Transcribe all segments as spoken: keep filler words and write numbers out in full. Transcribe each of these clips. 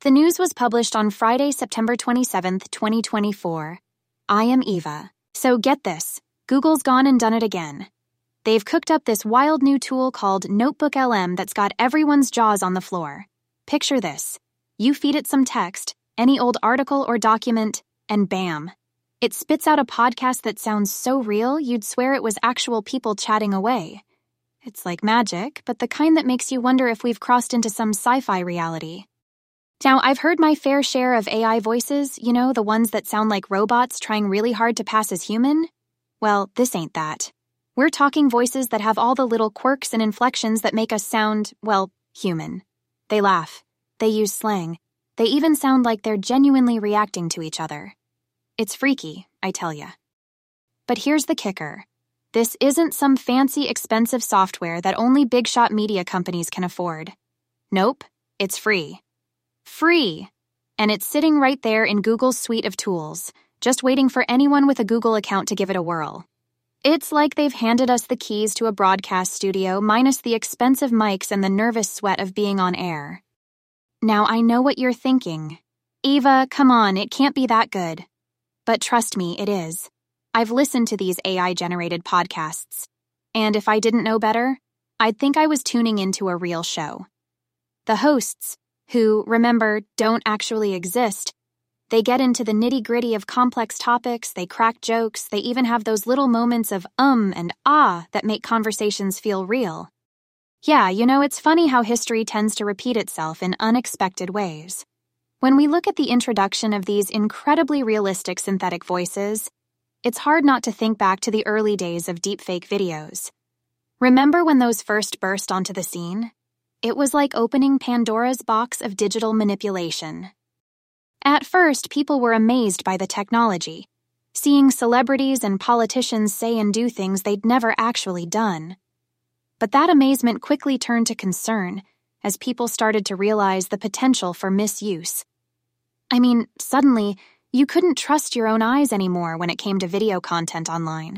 The news was published on Friday, September twenty-seventh, twenty twenty-four. I am Eva. So get this, Google's gone and done it again. They've cooked up this wild new tool called Notebook L M that's got everyone's jaws on the floor. Picture this. You feed it some text, any old article or document, and bam. It spits out a podcast that sounds so real you'd swear it was actual people chatting away. It's like magic, but the kind that makes you wonder if we've crossed into some sci-fi reality. Now, I've heard my fair share of A I voices, you know, the ones that sound like robots trying really hard to pass as human. Well, this ain't that. We're talking voices that have all the little quirks and inflections that make us sound, well, human. They laugh. They use slang. They even sound like they're genuinely reacting to each other. It's freaky, I tell ya. But here's the kicker. This isn't some fancy, expensive software that only big-shot media companies can afford. Nope, it's free. Free! And it's sitting right there in Google's suite of tools, just waiting for anyone with a Google account to give it a whirl. It's like they've handed us the keys to a broadcast studio minus the expensive mics and the nervous sweat of being on air. Now, I know what you're thinking. Eva, come on, it can't be that good. But trust me, it is. I've listened to these A I-generated podcasts, and if I didn't know better, I'd think I was tuning into a real show. The hosts, who, remember, don't actually exist, they get into the nitty-gritty of complex topics, they crack jokes, they even have those little moments of um and ah that make conversations feel real. Yeah, you know, it's funny how history tends to repeat itself in unexpected ways. When we look at the introduction of these incredibly realistic synthetic voices, it's hard not to think back to the early days of deepfake videos. Remember when those first burst onto the scene? It was like opening Pandora's box of digital manipulation. At first, people were amazed by the technology, seeing celebrities and politicians say and do things they'd never actually done. But that amazement quickly turned to concern as people started to realize the potential for misuse. I mean, suddenly, you couldn't trust your own eyes anymore when it came to video content online.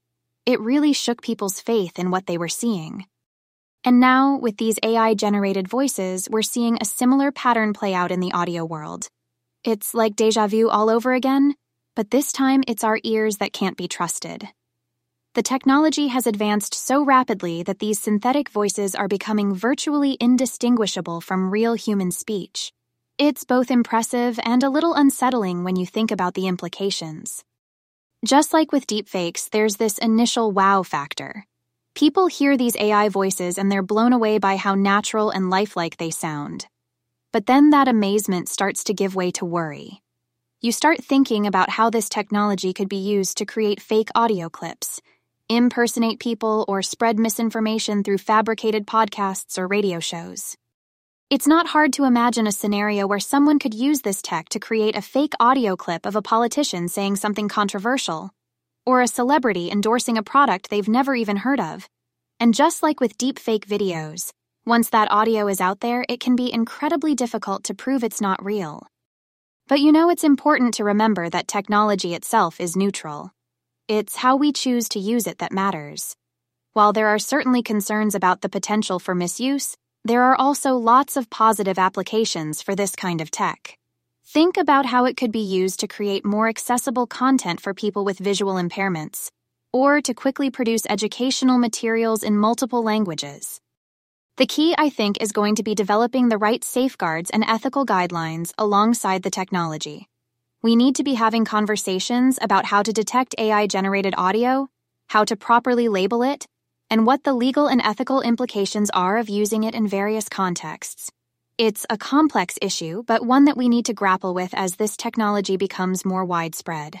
It really shook people's faith in what they were seeing. And now, with these A I-generated voices, we're seeing a similar pattern play out in the audio world. It's like déjà vu all over again, but this time it's our ears that can't be trusted. The technology has advanced so rapidly that these synthetic voices are becoming virtually indistinguishable from real human speech. It's both impressive and a little unsettling when you think about the implications. Just like with deepfakes, there's this initial wow factor. People hear these A I voices and they're blown away by how natural and lifelike they sound. But then that amazement starts to give way to worry. You start thinking about how this technology could be used to create fake audio clips, impersonate people, or spread misinformation through fabricated podcasts or radio shows. It's not hard to imagine a scenario where someone could use this tech to create a fake audio clip of a politician saying something controversial, or a celebrity endorsing a product they've never even heard of. And just like with deepfake videos, once that audio is out there, it can be incredibly difficult to prove it's not real. But you know, it's important to remember that technology itself is neutral. It's how we choose to use it that matters. While there are certainly concerns about the potential for misuse, there are also lots of positive applications for this kind of tech. Think about how it could be used to create more accessible content for people with visual impairments, or to quickly produce educational materials in multiple languages. The key, I think, is going to be developing the right safeguards and ethical guidelines alongside the technology. We need to be having conversations about how to detect A I-generated audio, how to properly label it, and what the legal and ethical implications are of using it in various contexts. It's a complex issue, but one that we need to grapple with as this technology becomes more widespread.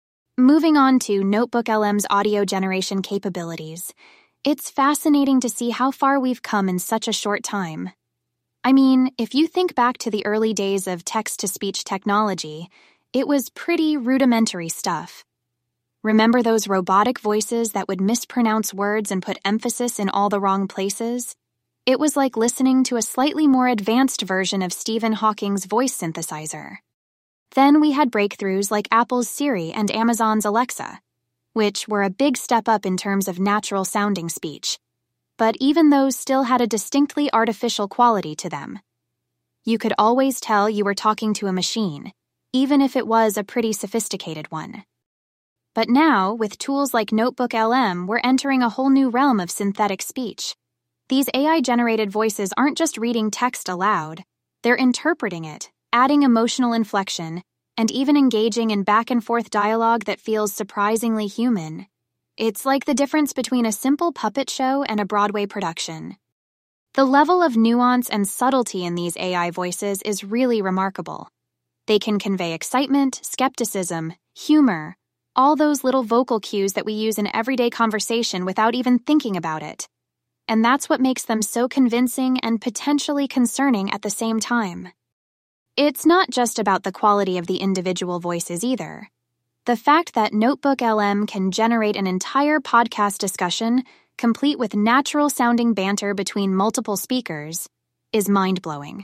Moving on to Notebook L M's audio generation capabilities, it's fascinating to see how far we've come in such a short time. I mean, if you think back to the early days of text-to-speech technology, it was pretty rudimentary stuff. Remember those robotic voices that would mispronounce words and put emphasis in all the wrong places? It was like listening to a slightly more advanced version of Stephen Hawking's voice synthesizer. Then we had breakthroughs like Apple's Siri and Amazon's Alexa, which were a big step up in terms of natural-sounding speech. But even those still had a distinctly artificial quality to them. You could always tell you were talking to a machine, even if it was a pretty sophisticated one. But now, with tools like Notebook L M, we're entering a whole new realm of synthetic speech. These A I-generated voices aren't just reading text aloud, they're interpreting it, adding emotional inflection, and even engaging in back-and-forth dialogue that feels surprisingly human. It's like the difference between a simple puppet show and a Broadway production. The level of nuance and subtlety in these A I voices is really remarkable. They can convey excitement, skepticism, humor, all those little vocal cues that we use in everyday conversation without even thinking about it. And that's what makes them so convincing and potentially concerning at the same time. It's not just about the quality of the individual voices either. The fact that Notebook L M can generate an entire podcast discussion, complete with natural-sounding banter between multiple speakers, is mind-blowing.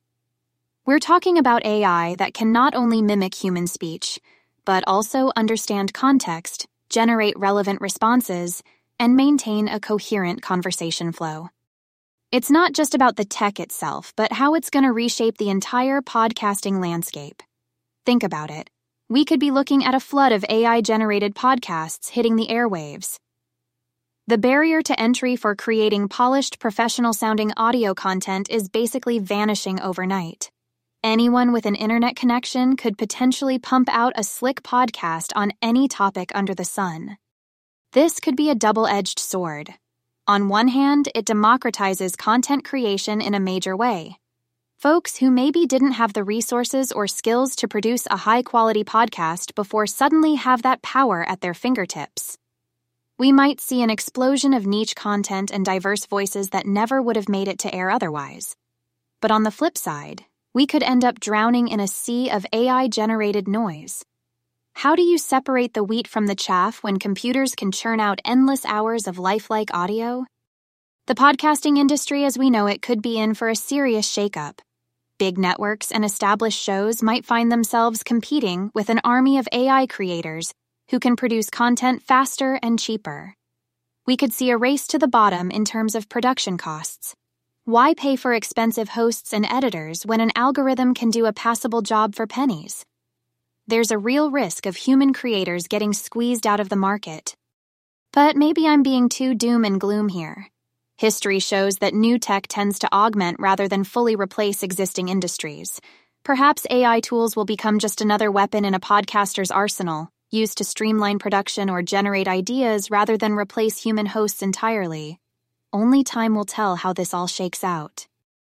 We're talking about A I that can not only mimic human speech, but also understand context, generate relevant responses, and maintain a coherent conversation flow. It's not just about the tech itself, but how it's going to reshape the entire podcasting landscape. Think about it. We could be looking at a flood of A I-generated podcasts hitting the airwaves. The barrier to entry for creating polished, professional-sounding audio content is basically vanishing overnight. Anyone with an internet connection could potentially pump out a slick podcast on any topic under the sun. This could be a double-edged sword. On one hand, it democratizes content creation in a major way. Folks who maybe didn't have the resources or skills to produce a high-quality podcast before suddenly have that power at their fingertips. We might see an explosion of niche content and diverse voices that never would have made it to air otherwise. But on the flip side, we could end up drowning in a sea of A I-generated noise. How do you separate the wheat from the chaff when computers can churn out endless hours of lifelike audio? The podcasting industry as we know it could be in for a serious shakeup. Big networks and established shows might find themselves competing with an army of A I creators who can produce content faster and cheaper. We could see a race to the bottom in terms of production costs. Why pay for expensive hosts and editors when an algorithm can do a passable job for pennies? There's a real risk of human creators getting squeezed out of the market. But maybe I'm being too doom and gloom here. History shows that new tech tends to augment rather than fully replace existing industries. Perhaps A I tools will become just another weapon in a podcaster's arsenal, used to streamline production or generate ideas rather than replace human hosts entirely. Only time will tell how this all shakes out.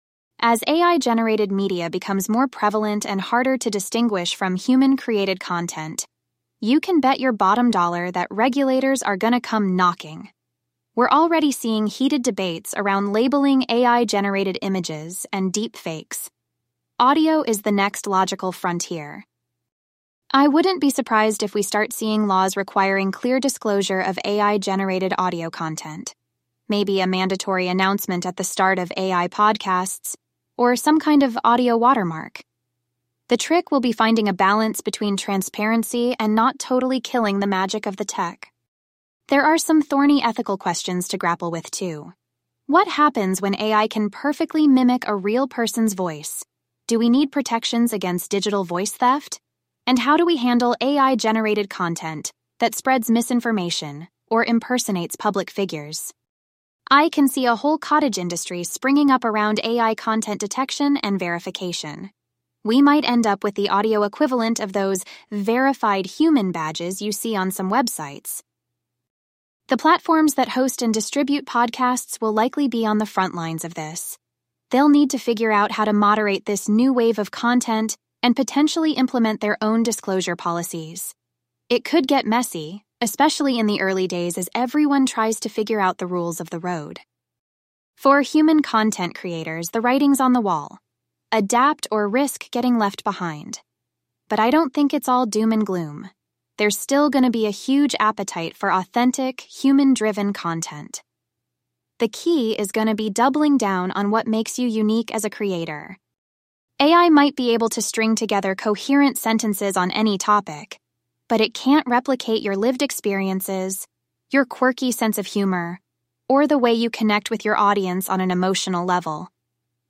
As A I-generated media becomes more prevalent and harder to distinguish from human-created content, you can bet your bottom dollar that regulators are going to come knocking. We're already seeing heated debates around labeling A I-generated images and deepfakes. Audio is the next logical frontier. I wouldn't be surprised if we start seeing laws requiring clear disclosure of A I-generated audio content. Maybe a mandatory announcement at the start of A I podcasts, or some kind of audio watermark. The trick will be finding a balance between transparency and not totally killing the magic of the tech. There are some thorny ethical questions to grapple with, too. What happens when A I can perfectly mimic a real person's voice? Do we need protections against digital voice theft? And how do we handle A I-generated content that spreads misinformation or impersonates public figures? I can see a whole cottage industry springing up around A I content detection and verification. We might end up with the audio equivalent of those verified human badges you see on some websites. The platforms that host and distribute podcasts will likely be on the front lines of this. They'll need to figure out how to moderate this new wave of content and potentially implement their own disclosure policies. It could get messy, especially in the early days as everyone tries to figure out the rules of the road. For human content creators, the writing's on the wall. Adapt or risk getting left behind. But I don't think it's all doom and gloom. There's still going to be a huge appetite for authentic, human-driven content. The key is going to be doubling down on what makes you unique as a creator. A I might be able to string together coherent sentences on any topic, but it can't replicate your lived experiences, your quirky sense of humor, or the way you connect with your audience on an emotional level.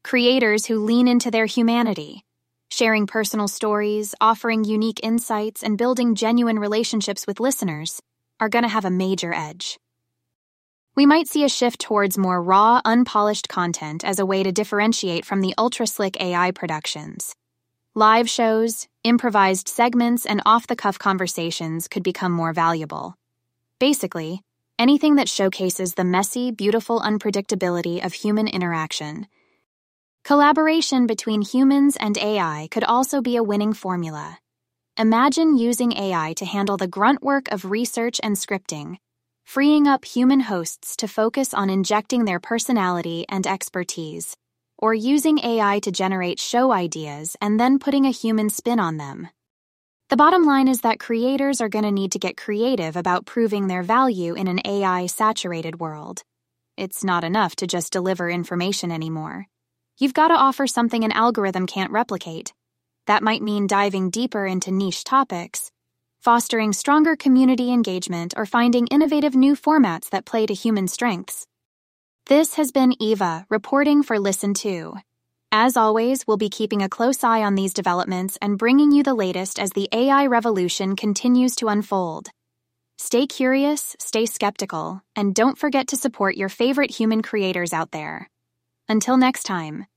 Creators who lean into their humanity, sharing personal stories, offering unique insights, and building genuine relationships with listeners, are going to have a major edge. We might see a shift towards more raw, unpolished content as a way to differentiate from the ultra-slick A I productions. Live shows, improvised segments, and off-the-cuff conversations could become more valuable. Basically, anything that showcases the messy, beautiful unpredictability of human interaction. Collaboration between humans and A I could also be a winning formula. Imagine using A I to handle the grunt work of research and scripting, freeing up human hosts to focus on injecting their personality and expertise, or using A I to generate show ideas and then putting a human spin on them. The bottom line is that creators are going to need to get creative about proving their value in an A I-saturated world. It's not enough to just deliver information anymore. You've got to offer something an algorithm can't replicate. That might mean diving deeper into niche topics, fostering stronger community engagement, or finding innovative new formats that play to human strengths. This has been Eva, reporting for Listen To. As always, we'll be keeping a close eye on these developments and bringing you the latest as the A I revolution continues to unfold. Stay curious, stay skeptical, and don't forget to support your favorite human creators out there. Until next time.